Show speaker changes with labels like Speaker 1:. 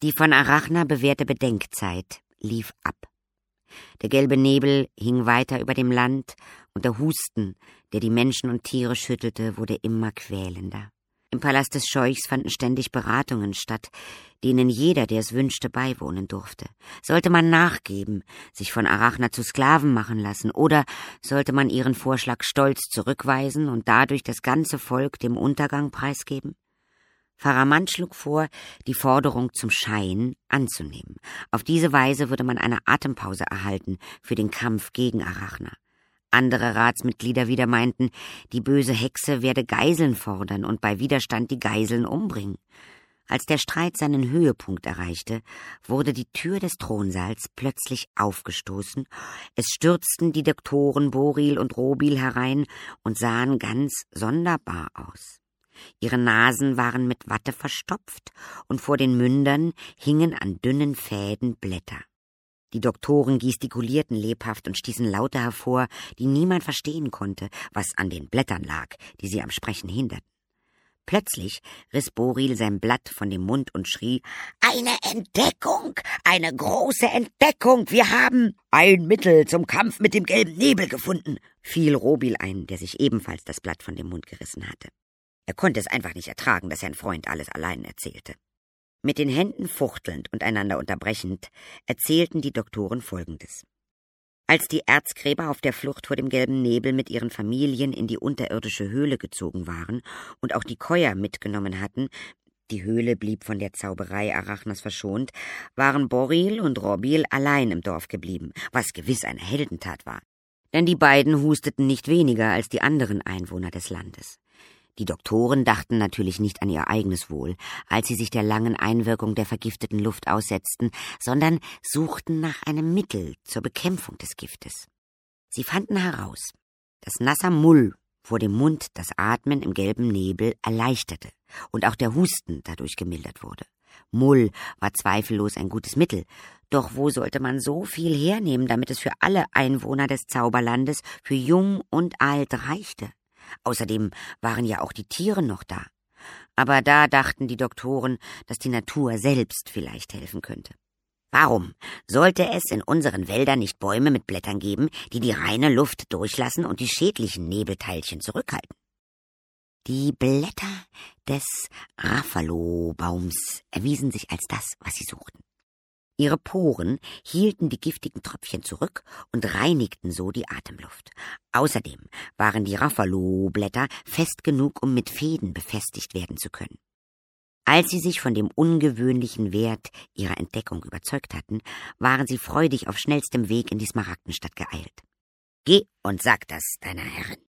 Speaker 1: Die von Arachna bewährte Bedenkzeit lief ab. Der gelbe Nebel hing weiter über dem Land, und der Husten, der die Menschen und Tiere schüttelte, wurde immer quälender. Im Palast des Scheuchs fanden ständig Beratungen statt, denen jeder, der es wünschte, beiwohnen durfte. Sollte man nachgeben, sich von Arachna zu Sklaven machen lassen, oder sollte man ihren Vorschlag stolz zurückweisen und dadurch das ganze Volk dem Untergang preisgeben? Faramand schlug vor, die Forderung zum Schein anzunehmen. Auf diese Weise würde man eine Atempause erhalten für den Kampf gegen Arachna. Andere Ratsmitglieder wieder meinten, die böse Hexe werde Geiseln fordern und bei Widerstand die Geiseln umbringen. Als der Streit seinen Höhepunkt erreichte, wurde die Tür des Thronsaals plötzlich aufgestoßen. Es stürzten die Doktoren Boril und Robil herein und sahen ganz sonderbar aus. Ihre Nasen waren mit Watte verstopft und vor den Mündern hingen an dünnen Fäden Blätter. Die Doktoren gestikulierten lebhaft und stießen Laute hervor, die niemand verstehen konnte, was an den Blättern lag, die sie am Sprechen hinderten. Plötzlich riss Boril sein Blatt von dem Mund und schrie: »Eine Entdeckung! Eine große Entdeckung! Wir haben ein Mittel zum Kampf mit dem gelben Nebel gefunden«, fiel Robil ein, der sich ebenfalls das Blatt von dem Mund gerissen hatte. Er konnte es einfach nicht ertragen, dass sein Freund alles allein erzählte. Mit den Händen fuchtelnd und einander unterbrechend erzählten die Doktoren Folgendes. Als die Erzgräber auf der Flucht vor dem gelben Nebel mit ihren Familien in die unterirdische Höhle gezogen waren und auch die Käuer mitgenommen hatten, die Höhle blieb von der Zauberei Arachnas verschont, waren Boril und Robil allein im Dorf geblieben, was gewiss eine Heldentat war. Denn die beiden husteten nicht weniger als die anderen Einwohner des Landes. Die Doktoren dachten natürlich nicht an ihr eigenes Wohl, als sie sich der langen Einwirkung der vergifteten Luft aussetzten, sondern suchten nach einem Mittel zur Bekämpfung des Giftes. Sie fanden heraus, dass nasser Mull vor dem Mund das Atmen im gelben Nebel erleichterte und auch der Husten dadurch gemildert wurde. Mull war zweifellos ein gutes Mittel, doch wo sollte man so viel hernehmen, damit es für alle Einwohner des Zauberlandes, für Jung und Alt reichte? Außerdem waren ja auch die Tiere noch da. Aber da dachten die Doktoren, dass die Natur selbst vielleicht helfen könnte. Warum sollte es in unseren Wäldern nicht Bäume mit Blättern geben, die die reine Luft durchlassen und die schädlichen Nebelteilchen zurückhalten? Die Blätter des Raffalo-Baums erwiesen sich als das, was sie suchten. Ihre Poren hielten die giftigen Tröpfchen zurück und reinigten so die Atemluft. Außerdem waren die Raffalo-Blätter fest genug, um mit Fäden befestigt werden zu können. Als sie sich von dem ungewöhnlichen Wert ihrer Entdeckung überzeugt hatten, waren sie freudig auf schnellstem Weg in die Smaragdenstadt geeilt. »Geh und sag das deiner Herrin«,